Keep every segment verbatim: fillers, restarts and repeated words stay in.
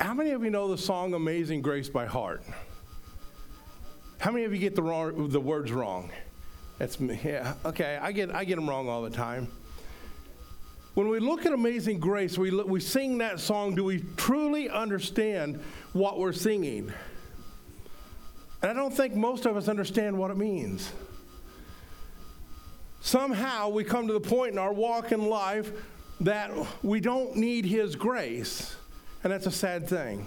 How many of you know the song Amazing Grace by heart? How many of you get the wrong, the words wrong? That's me. Yeah, okay, I get I get them wrong all the time. When we look at Amazing Grace, we we sing that song, do we truly understand what we're singing? And I don't think most of us understand what it means. Somehow we come to the point in our walk in life that we don't need His grace, and that's a sad thing.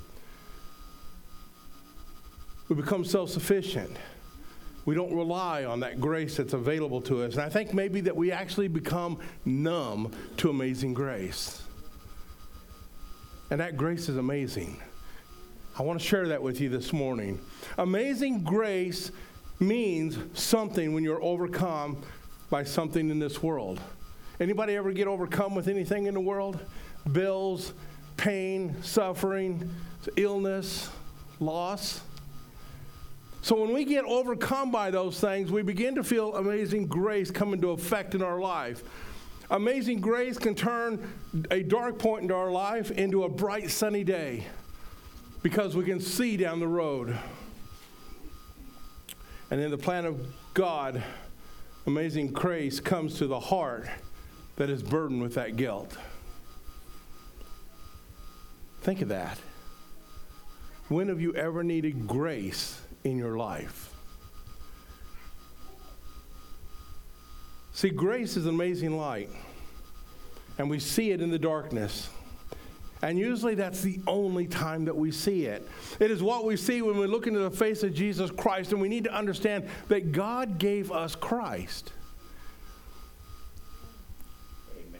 We become self-sufficient. We don't rely on that grace that's available to us. And I think maybe that we actually become numb to amazing grace. And that grace is amazing. I want to share that with you this morning. Amazing grace means something when you're overcome by something in this world. Anybody ever get overcome with anything in the world? Bills, pain, suffering, illness, loss. So when we get overcome by those things, we begin to feel amazing grace come into effect in our life. Amazing grace can turn a dark point into our life into a bright sunny day because we can see down the road. And in the plan of God, amazing grace comes to the heart that is burdened with that guilt. Think of that. When have you ever needed grace in your life? See, grace is an amazing light, and we see it in the darkness. And usually that's the only time that we see it. It is what we see when we look into the face of Jesus Christ, and we need to understand that God gave us Christ. Amen.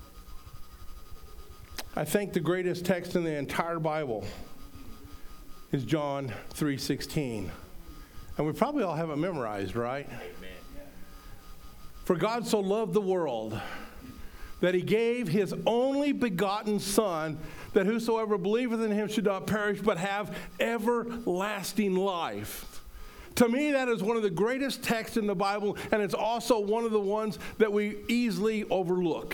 I think the greatest text in the entire Bible is John three sixteen. And we probably all have it memorized, right? Amen. For God so loved the world that He gave His only begotten Son, that whosoever believeth in Him should not perish, but have everlasting life. To me, that is one of the greatest texts in the Bible, and it's also one of the ones that we easily overlook.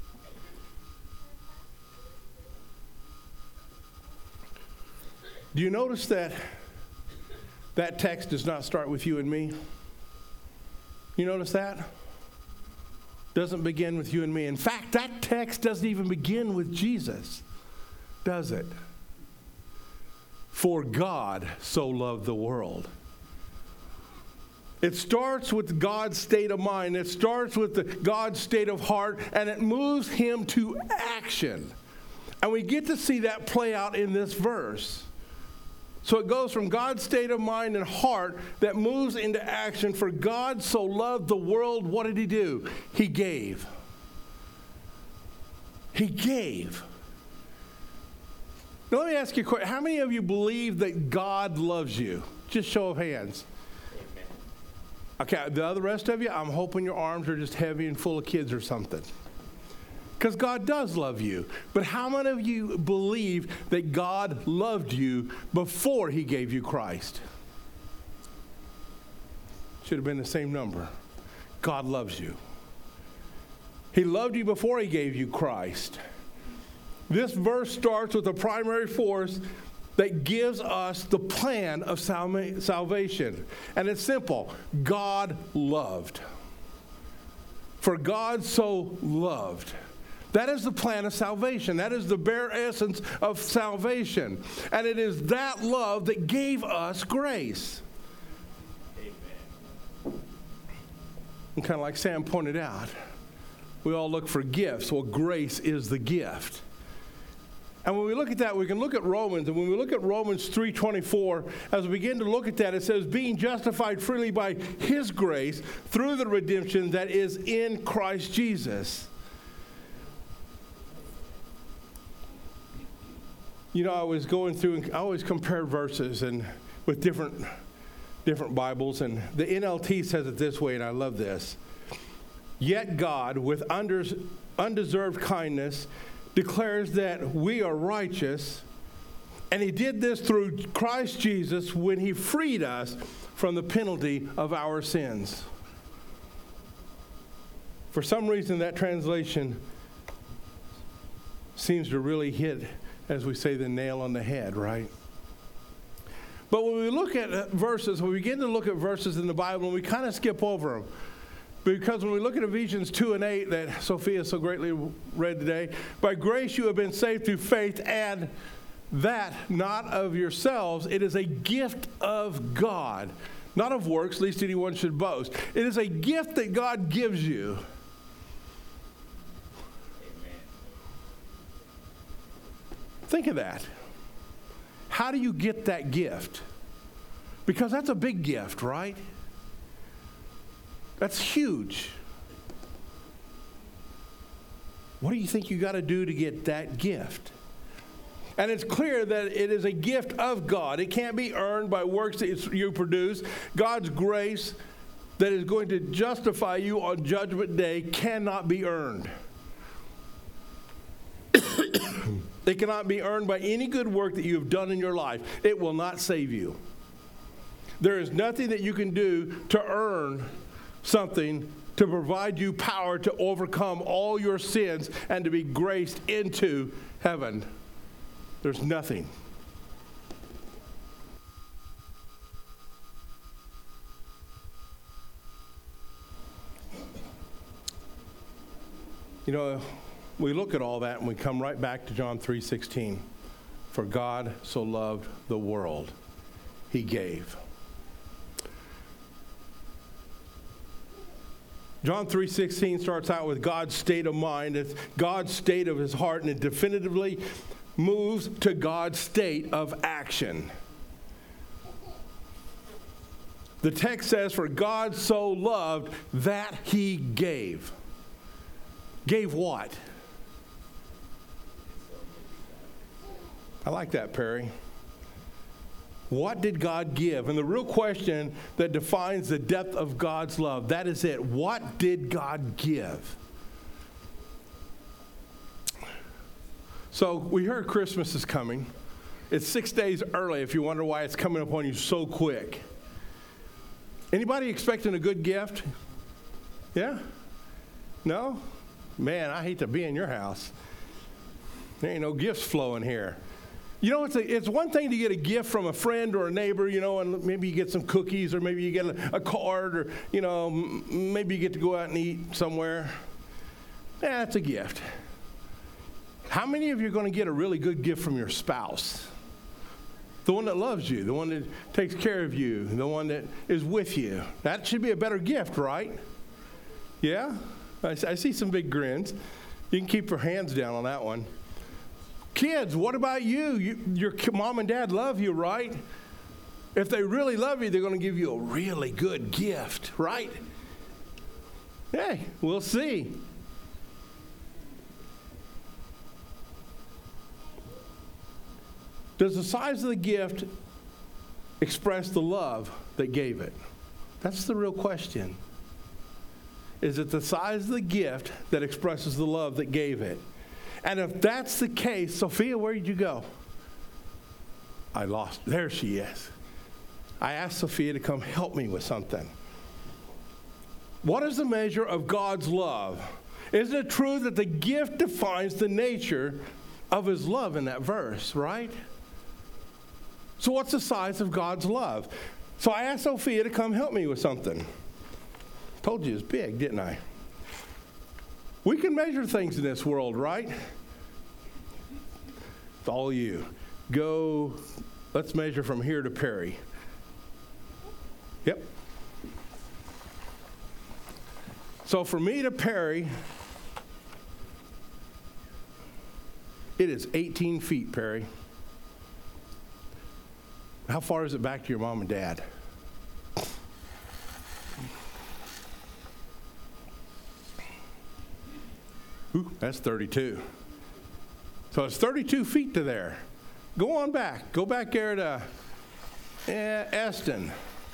Do you notice that that text does not start with you and me? You notice that? Doesn't begin with you and me. In fact, that text doesn't even begin with Jesus, does it? For God so loved the world. It starts with God's state of mind. It starts with the God's state of heart, and it moves Him to action. And we get to see that play out in this verse. So it goes from God's state of mind and heart that moves into action. For God so loved the world, what did He do? He gave. He gave. Now let me ask you a question. How many of you believe that God loves you? Just show of hands. Amen. Okay, the other rest of you, I'm hoping your arms are just heavy and full of kids or something. Because God does love you. But how many of you believe that God loved you before He gave you Christ? Should have been the same number. God loves you. He loved you before He gave you Christ. This verse starts with the primary force that gives us the plan of salva- salvation. And it's simple. God loved. For God so loved. That is the plan of salvation. That is the bare essence of salvation. And it is that love that gave us grace. Amen. And kind of like Sam pointed out, we all look for gifts. Well, grace is the gift. And when we look at that, we can look at Romans. And when we look at Romans three twenty-four, as we begin to look at that, it says, being justified freely by His grace through the redemption that is in Christ Jesus. You know, I was going through, and I always compare verses and with different different Bibles, and the N L T says it this way, and I love this. Yet God, with undeserved kindness, declares that we are righteous, and He did this through Christ Jesus when He freed us from the penalty of our sins. For some reason, that translation seems to really hit as we say, the nail on the head, right? But when we look at verses, when we begin to look at verses in the Bible, and we kind of skip over them, because when we look at Ephesians two and eight that Sophia so greatly read today, by grace you have been saved through faith, and that not of yourselves, it is a gift of God, not of works, lest anyone should boast. It is a gift that God gives you. Amen. Think of that. How do you get that gift? Because that's a big gift, right? That's huge. What do you think you got to do to get that gift? And it's clear that it is a gift of God. It can't be earned by works that you produce. God's grace that is going to justify you on Judgment Day cannot be earned. It cannot be earned by any good work that you have done in your life. It will not save you. There is nothing that you can do to earn something to provide you power to overcome all your sins and to be graced into heaven. There's nothing. You know, we look at all that and we come right back to John three sixteen. For God so loved the world, he gave. John three sixteen starts out with God's state of mind. It's God's state of his heart, and it definitively moves to God's state of action. The text says, for God so loved that he gave. Gave what? I like that, Perry. What did God give? And the real question that defines the depth of God's love, that is it. What did God give? So we heard Christmas is coming. It's six days early if you wonder why it's coming upon you so quick. Anybody expecting a good gift? Yeah? No? Man, I hate to be in your house. There ain't no gifts flowing here. You know, it's, a, it's one thing to get a gift from a friend or a neighbor, you know, and maybe you get some cookies or maybe you get a, a card or, you know, m- maybe you get to go out and eat somewhere. Yeah, that's a gift. How many of you are going to get a really good gift from your spouse? The one that loves you, the one that takes care of you, the one that is with you. That should be a better gift, right? Yeah? I, I see some big grins. You can keep your hands down on that one. Kids, what about you? you? Your mom and dad love you, right? If they really love you, they're going to give you a really good gift, right? Hey, we'll see. Does the size of the gift express the love that gave it? That's the real question. Is it the size of the gift that expresses the love that gave it? And if that's the case, Sophia, where did you go? I lost. There she is. I asked Sophia to come help me with something. What is the measure of God's love? Isn't it true that the gift defines the nature of his love in that verse, right? So what's the size of God's love? So I asked Sophia to come help me with something. Told you it's big, didn't I? We can measure things in this world, right? It's all you. Go, let's measure from here to Perry. Yep. So for me to Perry, it is eighteen feet, Perry. How far is it back to your mom and dad? Ooh, that's thirty-two. So it's thirty-two feet to there. Go on back. Go back there to eh, Eston.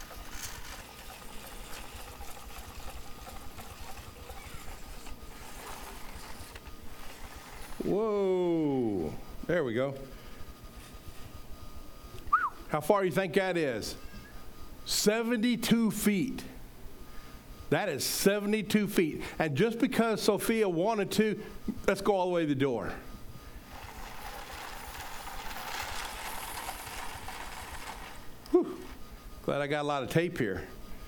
Whoa. There we go. How far do you think that is? seventy-two feet. That is seventy-two feet. And just because Sophia wanted to, let's go all the way to the door. Glad I got a lot of tape here.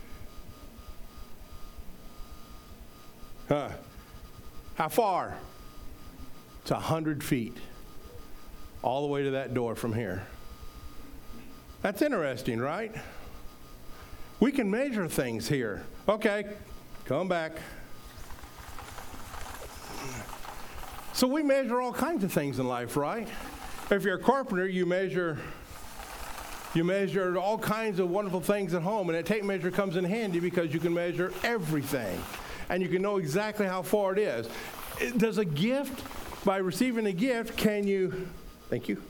Huh. How far? It's a hundred feet. All the way to that door from here. That's interesting, right? We can measure things here. Okay, come back. So we measure all kinds of things in life, right? If you're a carpenter, you measure you measure all kinds of wonderful things at home, and a tape measure comes in handy because you can measure everything, and you can know exactly how far it is. Does a gift, by receiving a gift, can you, thank you,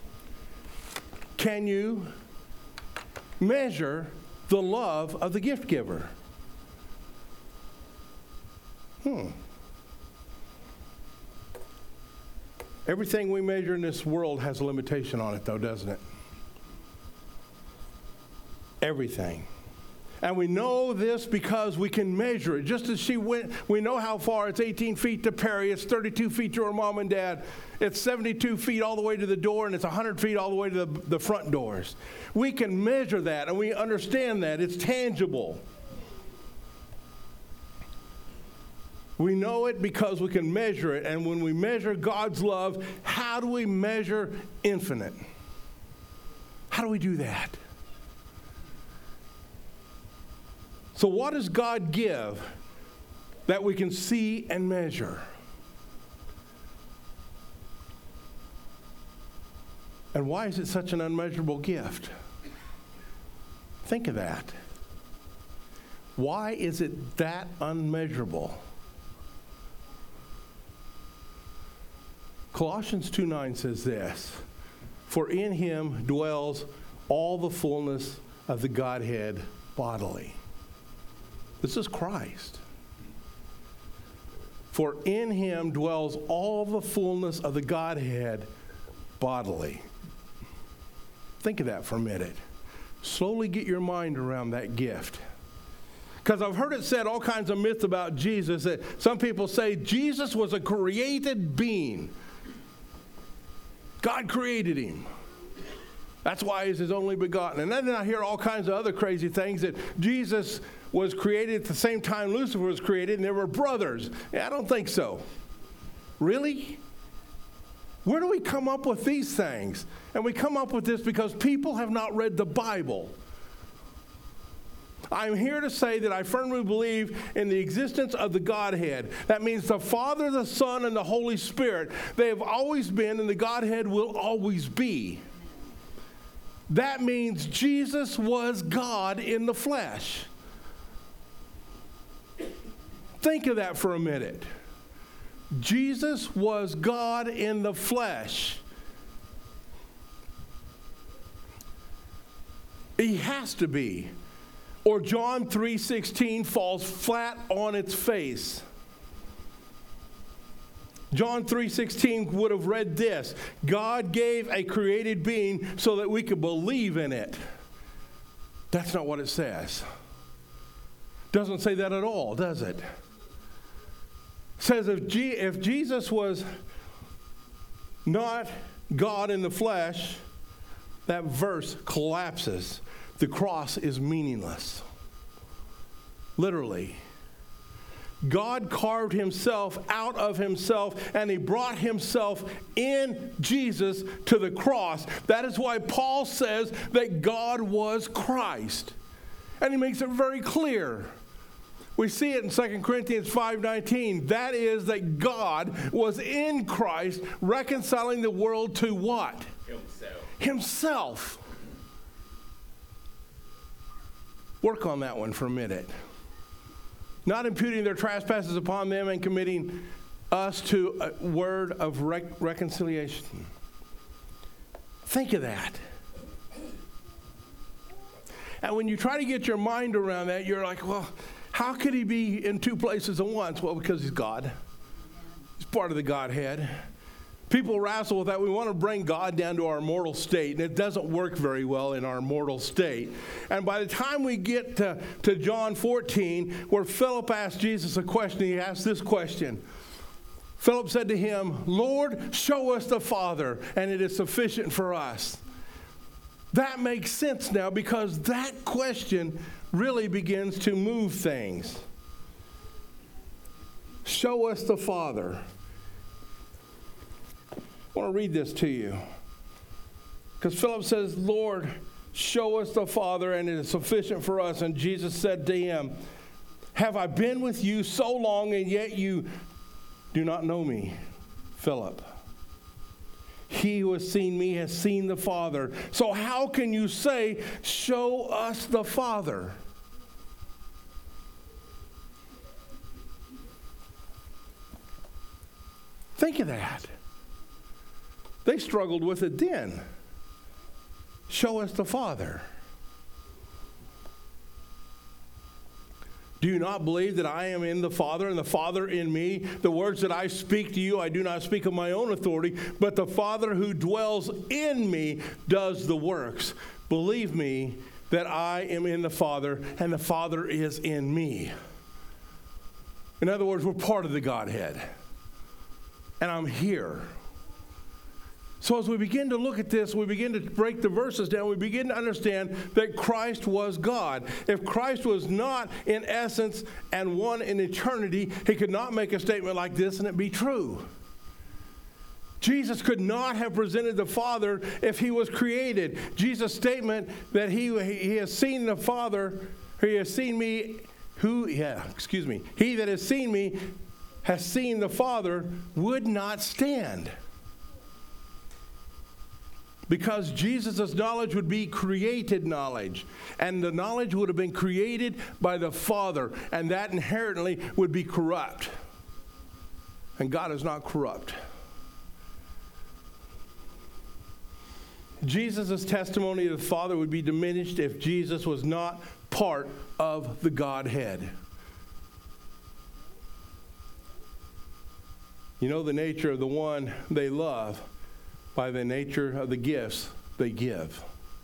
can you measure the love of the gift giver? Hmm. Everything we measure in this world has a limitation on it, though, doesn't it? Everything. And we know this because we can measure it. Just as she went, we know how far. It's eighteen feet to Perry. It's thirty-two feet to her mom and dad. It's seventy-two feet all the way to the door, and it's one hundred feet all the way to the, the front doors. We can measure that, and we understand that. It's tangible. We know it because we can measure it. And when we measure God's love, how do we measure infinite? How do we do that? So what does God give that we can see and measure? And why is it such an unmeasurable gift? Think of that. Why is it that unmeasurable? Colossians two nine says this, "For in him dwells all the fullness of the Godhead bodily." This is Christ. For in him dwells all the fullness of the Godhead bodily. Think of that for a minute. Slowly get your mind around that gift. Because I've heard it said all kinds of myths about Jesus. That some people say Jesus was a created being. God created him. That's why he's his only begotten. And then I hear all kinds of other crazy things that Jesus was created at the same time Lucifer was created, and they were brothers. Yeah, I don't think so. Really? Where do we come up with these things? And we come up with this because people have not read the Bible. I'm here to say that I firmly believe in the existence of the Godhead. That means the Father, the Son, and the Holy Spirit. They have always been, and the Godhead will always be. That means Jesus was God in the flesh. Think of that for a minute. Jesus was God in the flesh. He has to be. Or John three sixteen falls flat on its face. John three sixteen would have read this: God gave a created being so that we could believe in it. That's not what it says. Doesn't say that at all, does it? It says if, G- if Jesus was not God in the flesh, that verse collapses. The cross is meaningless. Literally. God carved himself out of himself, and he brought himself in Jesus to the cross. That is why Paul says that God was Christ. And he makes it very clear. We see it in Second Corinthians five nineteen. That is that God was in Christ, reconciling the world to what? Himself. Himself. Work on that one for a minute. Not imputing their trespasses upon them and committing us to a word of rec- reconciliation. Think of that. And when you try to get your mind around that, you're like, well, how could he be in two places at once? Well, because he's God. He's part of the Godhead. People wrestle with that. We want to bring God down to our mortal state, and it doesn't work very well in our mortal state. And by the time we get to, to John fourteen, where Philip asked Jesus a question, he asked this question. Philip said to him, Lord, show us the Father, and it is sufficient for us. That makes sense now, because that question really begins to move things. Show us the Father. I want to read this to you. Because Philip says, Lord, show us the Father, and it is sufficient for us. And Jesus said to him, have I been with you so long, and yet you do not know me, Philip? He who has seen me has seen the Father. So how can you say, show us the Father? Think of that. They struggled with it then. Show us the Father. Do you not believe that I am in the Father and the Father in me? The words that I speak to you, I do not speak of my own authority, but the Father who dwells in me does the works. Believe me that I am in the Father and the Father is in me. In other words, we're part of the Godhead. And I'm here. So as we begin to look at this, we begin to break the verses down, we begin to understand that Christ was God. If Christ was not in essence and one in eternity, he could not make a statement like this and it be true. Jesus could not have presented the Father if he was created. Jesus' statement that he, he has seen the Father, he has seen me, who, yeah, excuse me, he that has seen me has seen the Father, would not stand. Because Jesus' knowledge would be created knowledge. And the knowledge would have been created by the Father. And that inherently would be corrupt. And God is not corrupt. Jesus' testimony of the Father would be diminished if Jesus was not part of the Godhead. You know the nature of the one they love by the nature of the gifts they give.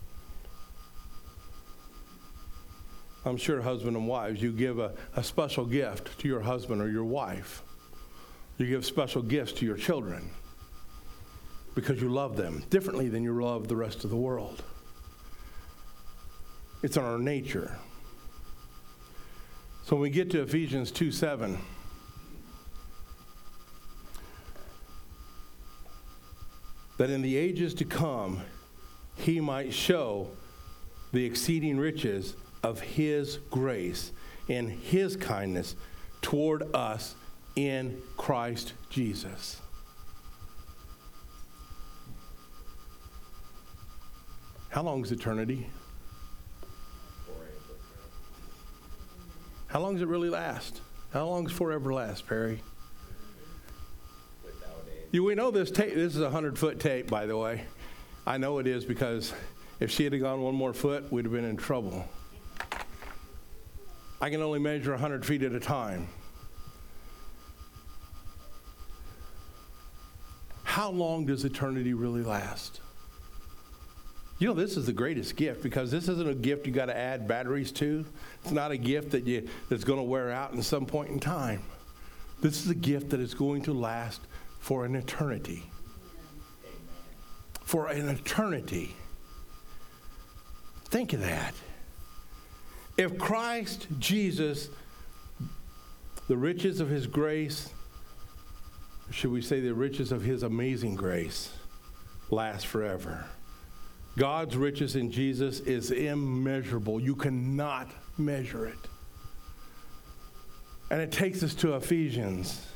I'm sure husband and wives, you give a, a special gift to your husband or your wife. You give special gifts to your children because you love them differently than you love the rest of the world. It's in our nature. So when we get to Ephesians two seven, that in the ages to come he might show the exceeding riches of his grace and his kindness toward us in Christ Jesus. How long is eternity? How long does it really last? How long does forever last, Perry? You, we know this tape, this is a hundred-foot tape, by the way. I know it is because if she had gone one more foot, we'd have been in trouble. I can only measure one hundred feet at a time. How long does eternity really last? You know, this is the greatest gift because this isn't a gift you got to add batteries to. It's not a gift that you that's going to wear out in some point in time. This is a gift that is going to last for an eternity. Amen. For an eternity. Think of that. If Christ Jesus, the riches of his grace, should we say the riches of his amazing grace, last forever. God's riches in Jesus is immeasurable. You cannot measure it. And it takes us to Ephesians.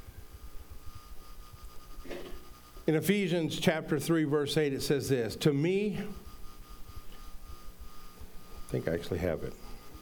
In Ephesians chapter three, verse eight, it says this, to me, I think I actually have it.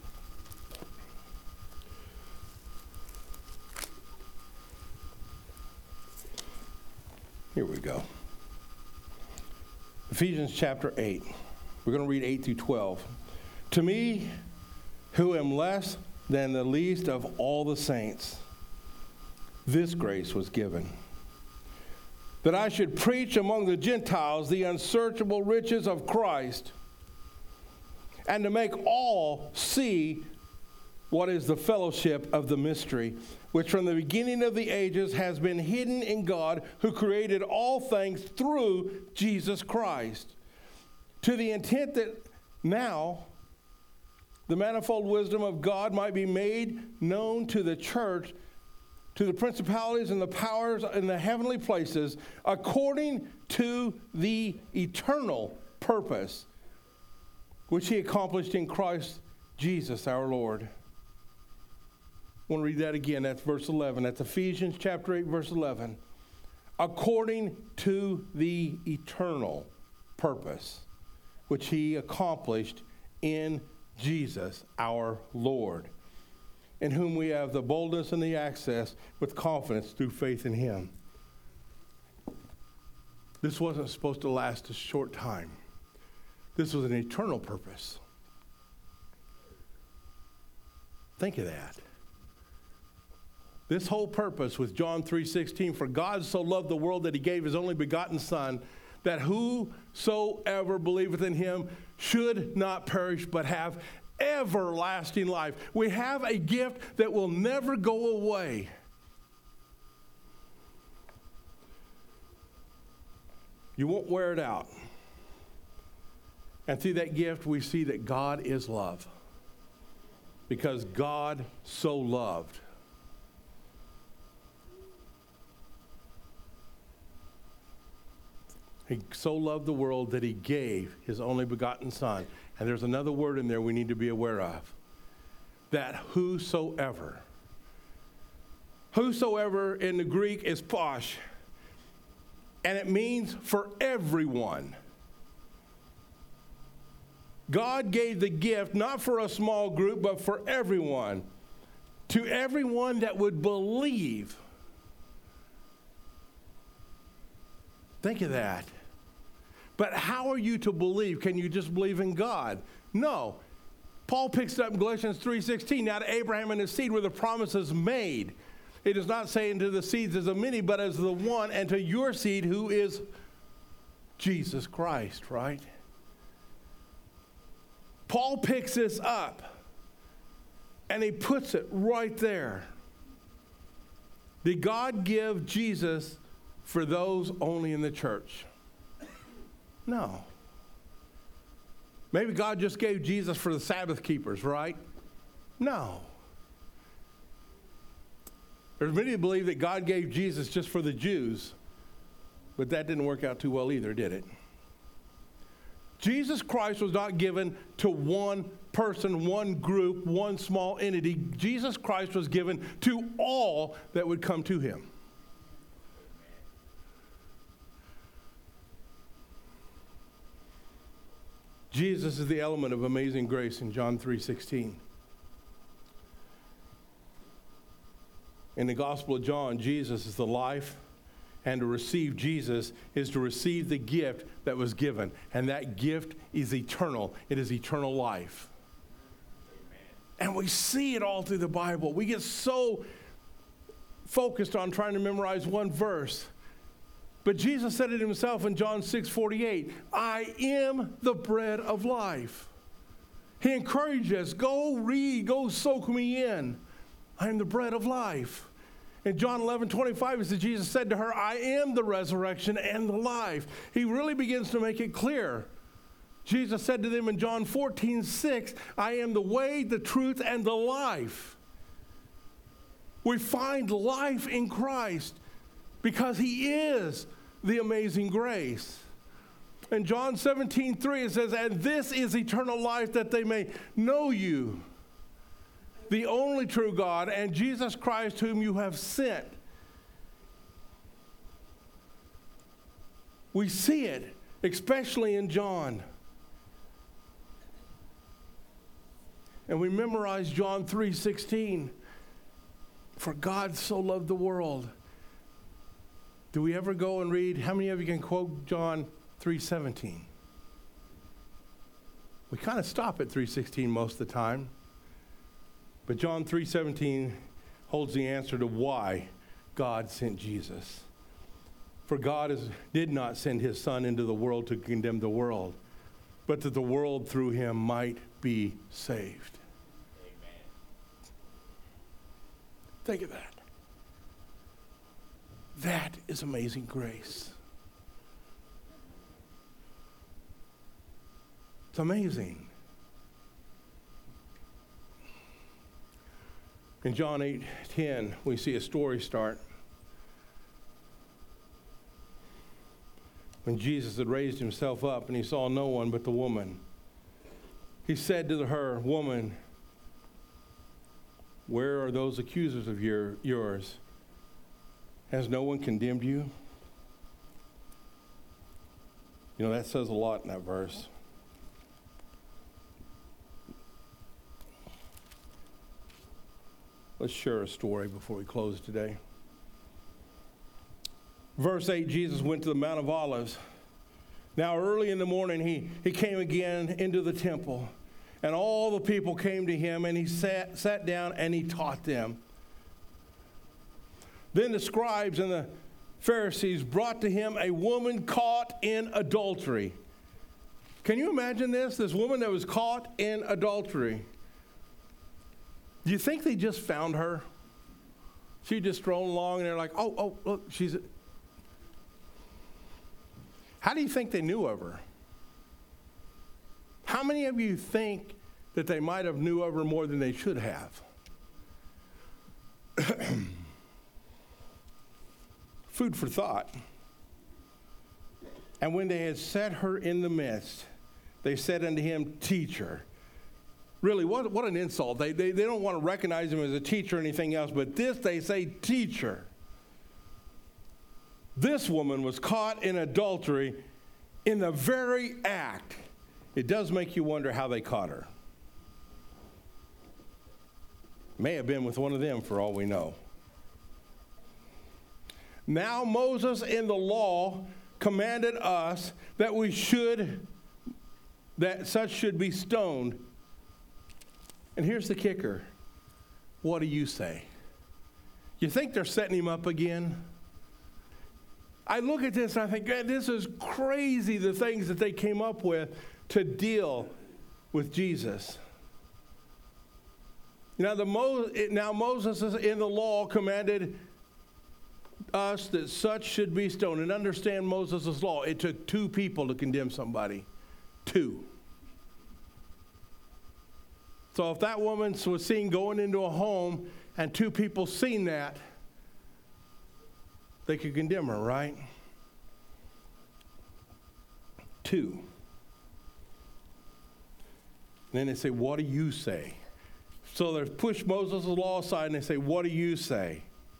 Here we go. Ephesians chapter eight. We're going to read eight through twelve. To me, who am less than the least of all the saints, this grace was given, that I should preach among the Gentiles the unsearchable riches of Christ, and to make all see what is the fellowship of the mystery, which from the beginning of the ages has been hidden in God, who created all things through Jesus Christ, to the intent that now the manifold wisdom of God might be made known to the church, to the principalities and the powers in the heavenly places, according to the eternal purpose which he accomplished in Christ Jesus our Lord. I want to read that again. That's verse eleven. That's Ephesians chapter eight, verse eleven. According to the eternal purpose which he accomplished in Jesus our Lord, in whom we have the boldness and the access with confidence through faith in him. This wasn't supposed to last a short time. This was an eternal purpose. Think of that. This whole purpose with John three sixteen, for God so loved the world that he gave his only begotten Son, that whosoever believeth in him should not perish but have everlasting life. We have a gift that will never go away. You won't wear it out. And through that gift, we see that God is love. Because God so loved. He so loved the world that he gave his only begotten Son. And there's another word in there we need to be aware of. That whosoever. Whosoever in the Greek is posh. And it means for everyone. God gave the gift not for a small group, but for everyone. To everyone that would believe. Think of that. But how are you to believe? Can you just believe in God? No. Paul picks it up in Galatians three sixteen. Now to Abraham and his seed were the promises made. It is not saying to the seeds as of many, but as the one, and to your seed who is Jesus Christ, right? Paul picks this up and he puts it right there. Did God give Jesus for those only in the church? No. Maybe God just gave Jesus for the Sabbath keepers, right? No. There's many who believe that God gave Jesus just for the Jews, but that didn't work out too well either, did it? Jesus Christ was not given to one person, one group, one small entity. Jesus Christ was given to all that would come to him. Jesus is the element of amazing grace in John three sixteen. In the Gospel of John, Jesus is the life, and to receive Jesus is to receive the gift that was given. And that gift is eternal. It is eternal life. Amen. And we see it all through the Bible. We get so focused on trying to memorize one verse. But Jesus said it himself in John six forty-eight, I am the bread of life. He encouraged us, go read, go soak me in. I am the bread of life. In John eleven twenty-five, it says, Jesus said to her, I am the resurrection and the life. He really begins to make it clear. Jesus said to them in John fourteen six, I am the way, the truth, and the life. We find life in Christ because he is the amazing grace. In John seventeen three, it says, and this is eternal life, that they may know you, the only true God, and Jesus Christ whom you have sent. We see it, especially in John. And we memorize John three sixteen. For God so loved the world. Do we ever go and read, how many of you can quote John three seventeen? We kind of stop at three sixteen most of the time. But John three seventeen holds the answer to why God sent Jesus. For God is, did not send his Son into the world to condemn the world, but that the world through him might be saved. Amen. Think of that. That is amazing grace. It's amazing. In John eight ten, we see a story start. When Jesus had raised himself up and he saw no one but the woman, he said to her, "Woman, where are those accusers of your, yours? Has no one condemned you?" You know, that says a lot in that verse. Let's share a story before we close today. Verse eight, Jesus went to the Mount of Olives. Now early in the morning he, he came again into the temple, and all the people came to him, and he sat, sat down and he taught them. Then the scribes and the Pharisees brought to him a woman caught in adultery. Can you imagine this? This woman that was caught in adultery. Do you think they just found her? She just strolling along and they're like, oh, oh, look, she's... A... How do you think they knew of her? How many of you think that they might have knew of her more than they should have? Food for thought. And when they had set her in the midst, they said unto him, "Teacher." Really, what, what an insult. They, they, they don't want to recognize him as a teacher or anything else, but this they say, "Teacher." This woman was caught in adultery in the very act. It does make you wonder how they caught her. May have been with one of them for all we know. Now Moses in the law commanded us that we should, that such should be stoned. And here's the kicker. What do you say? You think they're setting him up again? I look at this and I think, God, this is crazy, the things that they came up with to deal with Jesus. Now, the Mo- now Moses is in the law commanded us that such should be stoned. And understand Moses' law. It took two people to condemn somebody. Two. So if that woman was seen going into a home and two people seen that, they could condemn her, right? Two. And then they say, "What do you say?" So they push Moses' law aside and they say, "What do you say?"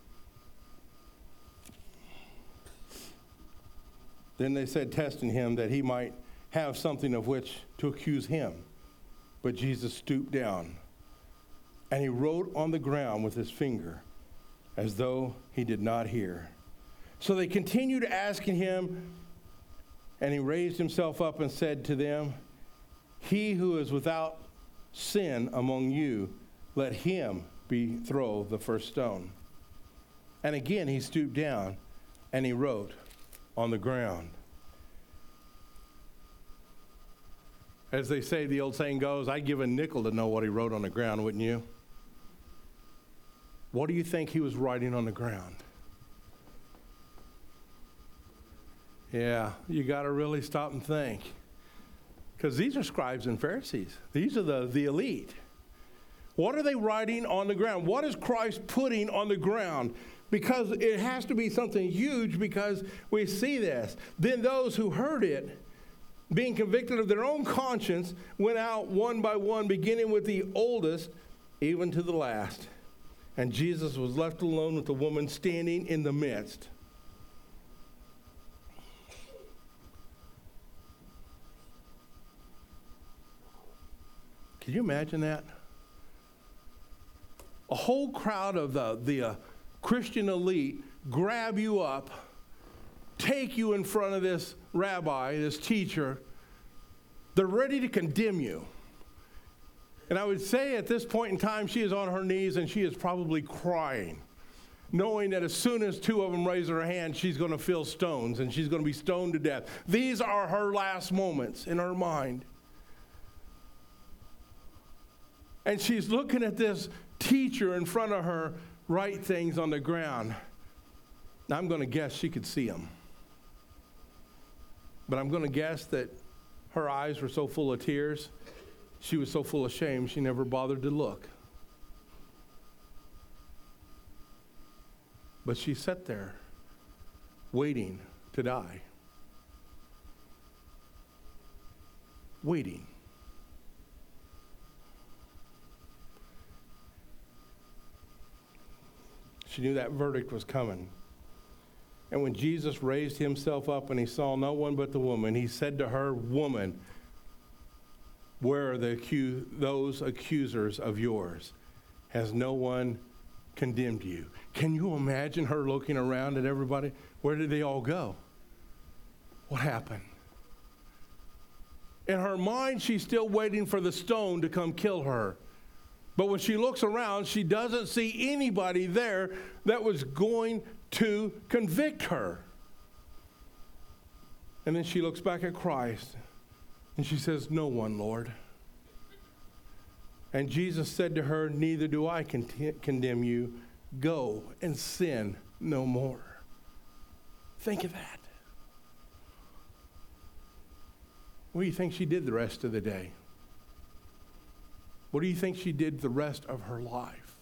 Then they said, testing him, that he might have something of which to accuse him. But Jesus stooped down, and he wrote on the ground with his finger, as though he did not hear. So they continued asking him, and he raised himself up and said to them, "He who is without sin among you, let him be throw the first stone." And again he stooped down, and he wrote on the ground. As they say, the old saying goes, I'd give a nickel to know what he wrote on the ground, wouldn't you? What do you think he was writing on the ground? Yeah, you got to really stop and think. Because these are scribes and Pharisees. These are the, the elite. What are they writing on the ground? What is Christ putting on the ground? Because it has to be something huge, because we see this. Then those who heard it, being convicted of their own conscience, went out one by one, beginning with the oldest, even to the last. And Jesus was left alone with the woman standing in the midst. Can you imagine that? A whole crowd of the, the uh, Christian elite grab you up, take you in front of this rabbi, this teacher. They're ready to condemn you. And I would say at this point in time, she is on her knees and she is probably crying, knowing that as soon as two of them raise their hand, she's going to feel stones and she's going to be stoned to death. These are her last moments in her mind. And she's looking at this teacher in front of her write things on the ground. Now, I'm going to guess she could see them. But I'm going to guess that Her eyes were so full of tears. She was so full of shame, she never bothered to look. But she sat there, waiting to die. Waiting. She knew that verdict was coming. And when Jesus raised himself up and he saw no one but the woman, he said to her, "Woman, where are the accu- those accusers of yours? Has no one condemned you?" Can you imagine her looking around at everybody? Where did they all go? What happened? In her mind, she's still waiting for the stone to come kill her. But when she looks around, she doesn't see anybody there that was going to convict her. And then she looks back at Christ and she says, "No one, Lord." And Jesus said to her, "Neither do I con- condemn you. Go and sin no more." Think of that. What do you think she did the rest of the day? What do you think she did the rest of her life?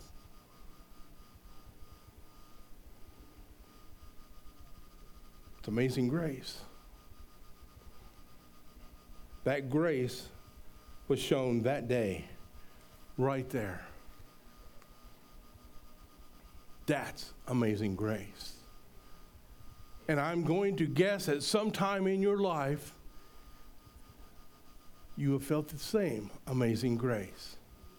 It's amazing grace. That grace was shown that day, right there. That's amazing grace. And I'm going to guess at some time in your life, you have felt the same amazing grace.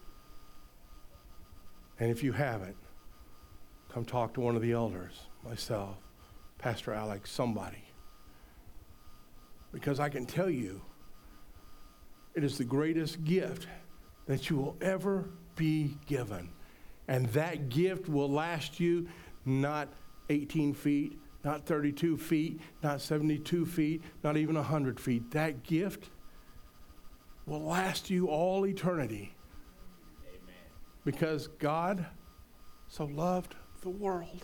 And if you haven't, come talk to one of the elders, myself, Pastor Alex, somebody. Because I can tell you, it is the greatest gift that you will ever be given. And that gift will last you not eighteen feet, not thirty-two feet, not seventy-two feet, not even one hundred feet. That gift will last you all eternity. Amen. Because God so loved the world.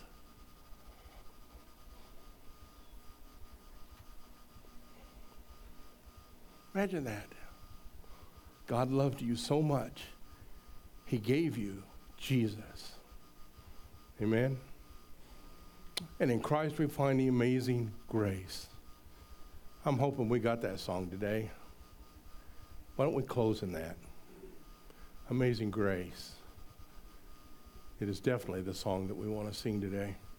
Imagine that. God loved you so much, he gave you Jesus. Amen? And in Christ we find the amazing grace. I'm hoping we got that song today. Why don't we close in that? Amazing Grace. It is definitely the song that we want to sing today.